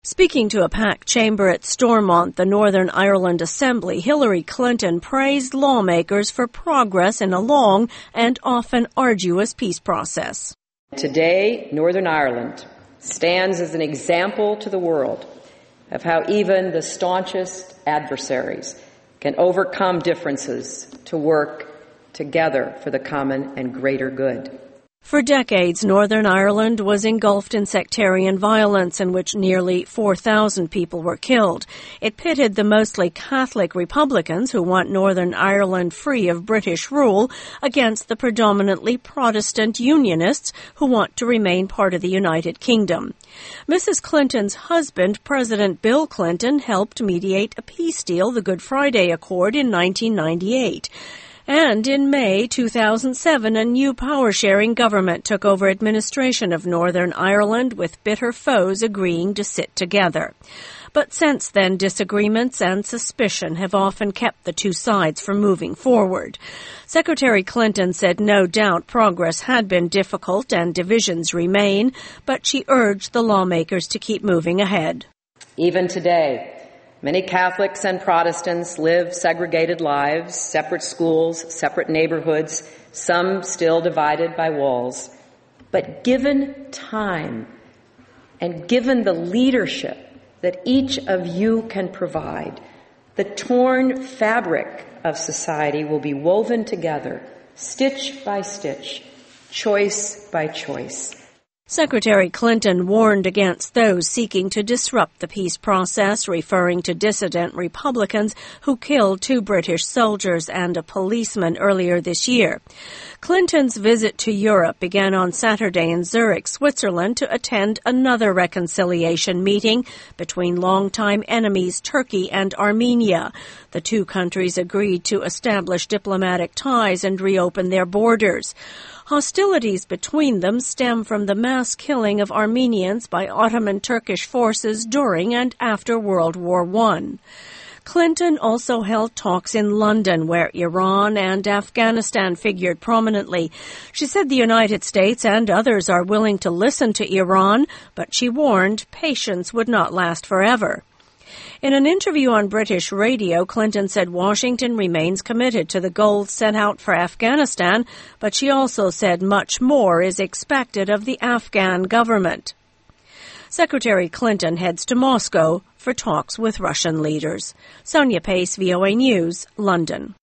Speaking to a packed chamber at Stormont, the Northern Ireland Assembly, Hillary Clinton praised lawmakers for progress in a long and often arduous peace process. Today, Northern Ireland stands as an example to the world of how even the staunchest adversaries can overcome differences to work together for the common and greater good. For decades, Northern Ireland was engulfed in sectarian violence in which nearly 4,000 people were killed. It pitted the mostly Catholic Republicans who want Northern Ireland free of British rule against the predominantly Protestant Unionists who want to remain part of the United Kingdom. Mrs. Clinton's husband, President Bill Clinton, helped mediate a peace deal, the Good Friday Accord, in 1998. And in May 2007, a new power-sharing government took over administration of Northern Ireland, with bitter foes agreeing to sit together. But since then, disagreements and suspicion have often kept the two sides from moving forward. Secretary Clinton said no doubt progress had been difficult and divisions remain, but she urged the lawmakers to keep moving ahead. Even today, many Catholics and Protestants live segregated lives, separate schools, separate neighborhoods, some still divided by walls. But given time and given the leadership that each of you can provide, the torn fabric of society will be woven together, stitch by stitch, choice by choice. Secretary Clinton warned against those seeking to disrupt the peace process, referring to dissident Republicans who killed 2 British soldiers and a policeman earlier this year. Clinton's visit to Europe began on Saturday in Zurich, Switzerland, to attend another reconciliation meeting between longtime enemies Turkey and Armenia. The two countries agreed to establish diplomatic ties and reopen their borders. Hostilities between them stem from the mass killing of Armenians by Ottoman Turkish forces during and after World War I. Clinton also held talks in London, where Iran and Afghanistan figured prominently. She said the United States and others are willing to listen to Iran, but she warned patience would not last forever. In an interview on British radio, Clinton said Washington remains committed to the goals set out for Afghanistan, but she also said much more is expected of the Afghan government. Secretary Clinton heads to Moscow for talks with Russian leaders. Sonia Pace, VOA News, London.